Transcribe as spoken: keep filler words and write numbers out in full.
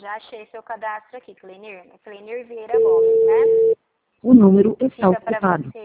já achei seu cadastro aqui, Clenir. Clenir Vieira Gomes, né? O número está Fica para ocupado. você.